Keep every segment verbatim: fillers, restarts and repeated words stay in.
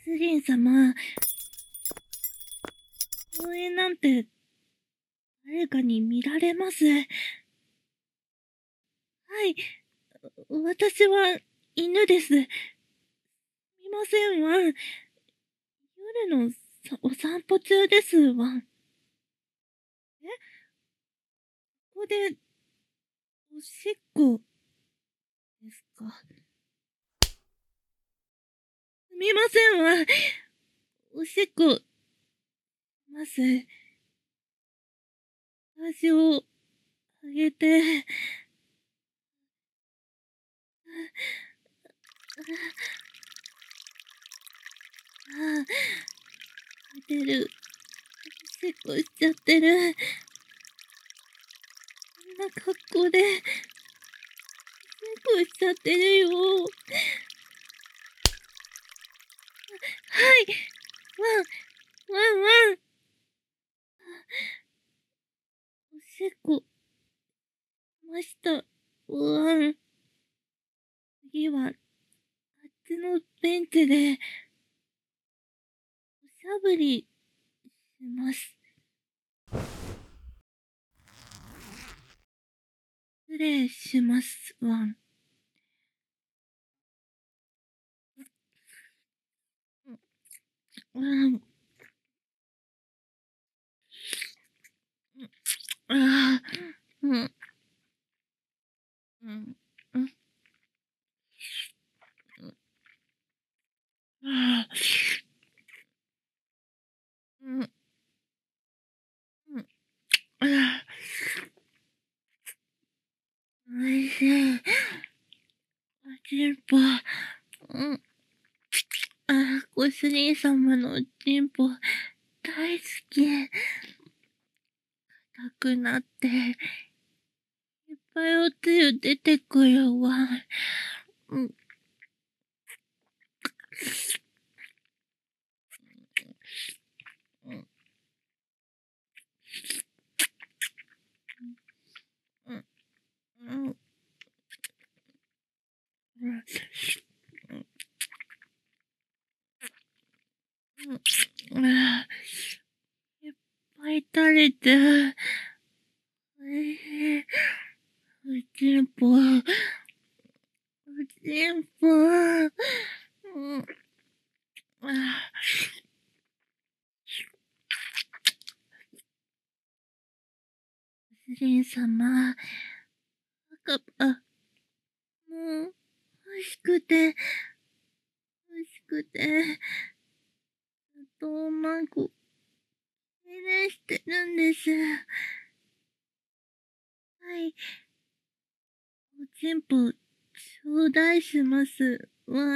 スリン様、公園なんて誰かに見られます。はい、私は犬です。すみませんわ。夜のさお散歩中ですわ。え、ここで、おしっこ、ですか。すみませんわ。おしっこ、ます。足を上げて、ああ、出てる。おしっこしちゃってる。こんな格好で、おしっこしちゃってるよ。はい、ワン、ワンワン。おしっこ、ました。ワン。次は、あっちのベンチで、おしゃぶり、します。失礼します、ワン。ワン。ああ、うん。うん。うん。ああ。うん。うん。ああ。おいしい。おちんぽ。うん。ああ、ご主人様のおちんぽ、大好き。硬くなって、いっぱいおつゆ出てくるわ。うん。うん。うん。うん。うん。うん。ああ。いっぱい垂れて、おいしい。おちんぽ。おちんぽ。うん。ああ。ご主人様、赤ぱ、もう、欲しくて、欲しくて、ずっとおまんこ、手入れしてるんです。はい。おちんぽ、ちょうだいしますわ。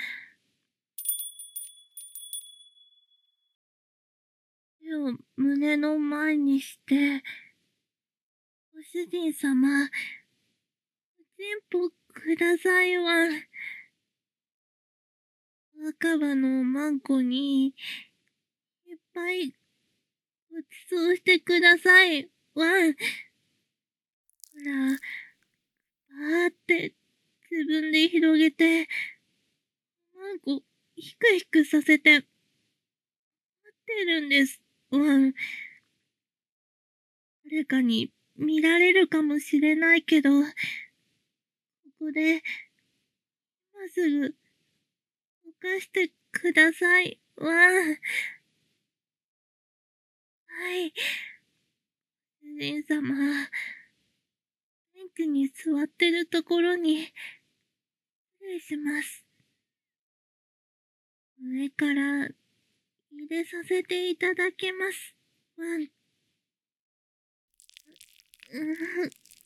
手を胸の前にして、ご主人様、おちんぽくださいわ。若葉のおまんこに、いっぱい、ごちそうしてくださいわ。ほら、ばーって、自分で広げて、おまんこ、ひくひくさせて、待ってるんです、わん。誰かに見られるかもしれないけど、ここで、今すぐ、動かしてくださいわ。はい。主人様、ベンチに座ってるところに、失礼します。上から入れさせていただきます。ワン。うーん。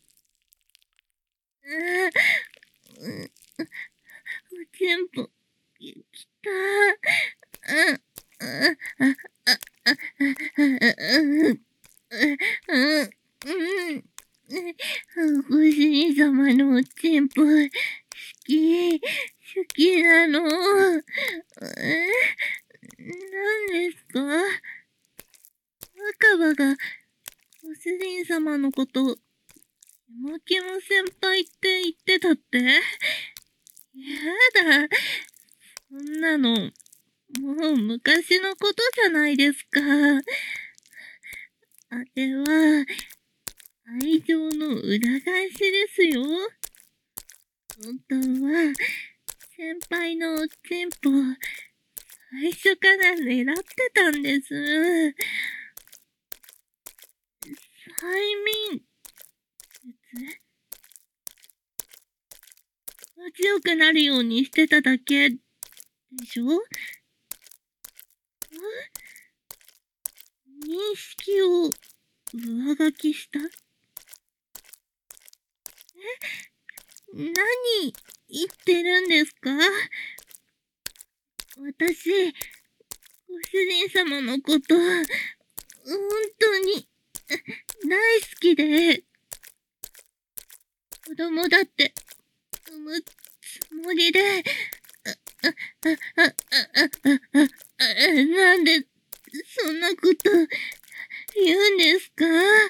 ああ、うん、おちんぽ、きた。うん、あ、あ、あ、あ、あ、うん、うん、うん。ご主人様のおちんぽ、好き、好きなの。え、何ですか？若葉が、ご主人様のこと、キモキモ先輩って言ってたって？やだ。そんなの、 もう昔のことじゃないですか。あれは、愛情の裏返しですよ。本当は、先輩のおちんぽ、最初から狙ってたんです。催眠術強くなるようにしてただけでしょ？認識を上書きした？え？何言ってるんですか？私、ご主人様のこと、本当に大好きで、子供だって産むつもりで、あ、あ、あ、あ、あ、あ、あ、なんで、そんなこと言うんですか？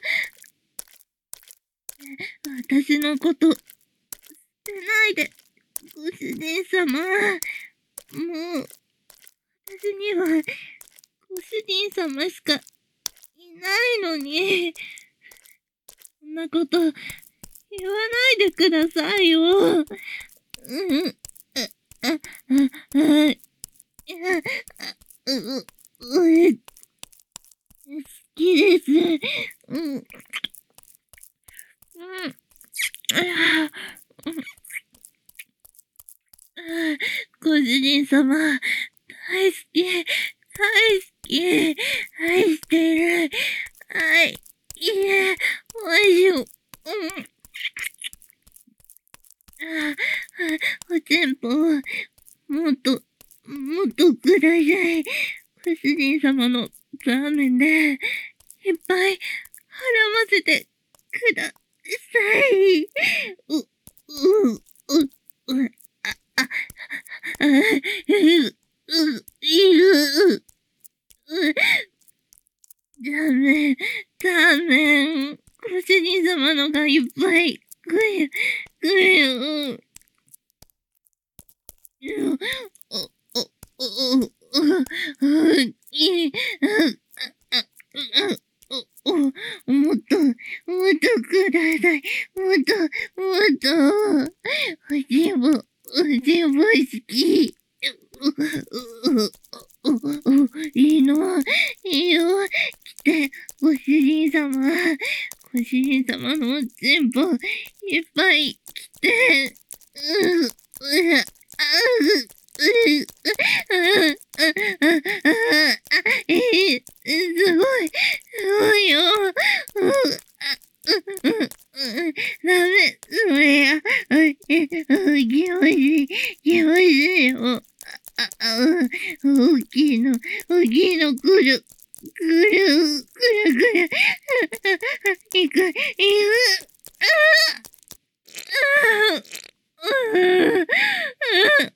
私のこと捨てないで、ご主人様。もう、私には、ご主人様しかいないのに、そんなこと言わないでくださいよ。うん、あ、あ、あ、あ、いや、う、う、好きです。うん、うん、あ、ご主人様、大好き、大好き、愛してる、愛、いえ、おいしゅ、うん、あ、おちんぽ、もっと、もっとください。ご主人様のザーメンで、いっぱい、払わせてください。う、う、う、う、あ、あ、あ、う、う、いる、う、ダメ、ダメ。ご主人様のがいっぱい、くれ、くれよ。お、お、お、お、お、い、お、お、もっと、もっとください。もっと、もっと。おじぼ、おじぼ好き。お、お、お、いいの、いいよ。来て、ご主人様。ご主人様のおちんぽ、いっぱい来て。う、う、あ、う、う、あ、あ、あ、あ、え、すごい、すごいよ。う、あ、う、う、う、ダメ、それや、え、う、気持ちいい、気持ちいいよ。あ、あ、大きいの、大きいの来る。来る、来る、来る。行く、行く。ああ、ああ、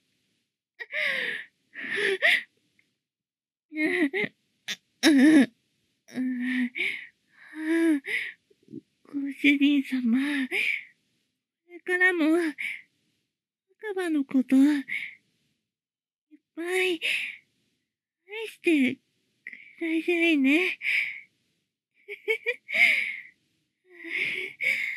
ご主人様、これからも、若葉のこと、いっぱい愛してくださいね。